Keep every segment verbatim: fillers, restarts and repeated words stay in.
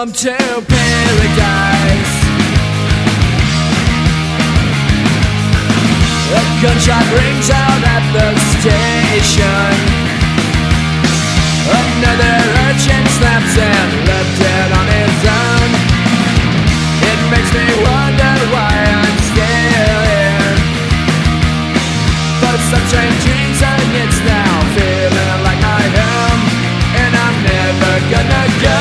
Welcome to paradise. A gunshot rings out at the station. Another urchin snaps and left dead on his own. It makes me wonder why I'm still here. For some strange reason it's now feeling like my home, and I'm never gonna go.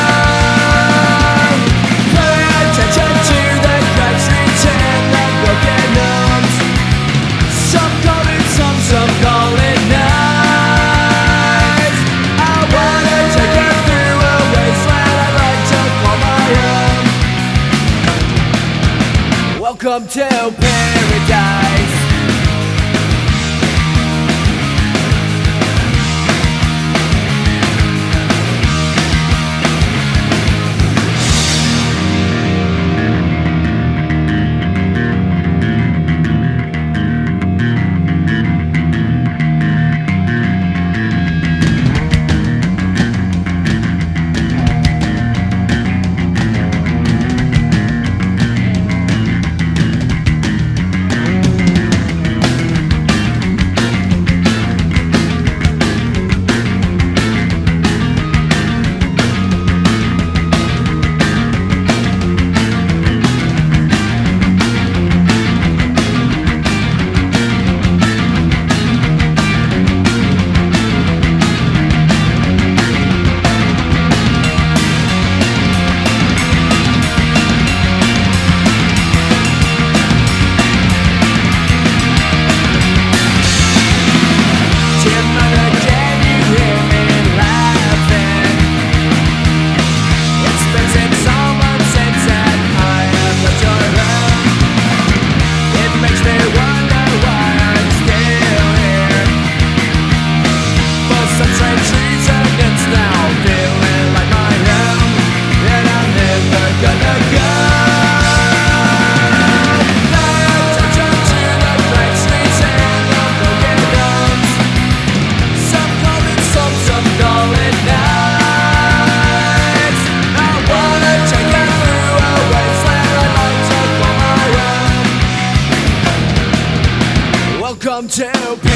Pay attention to the crowd streets and the broken homes. Some call it some, some call it nights. I wanna take you through a wasteland I'd like to call my home. Welcome to paradise. Welcome to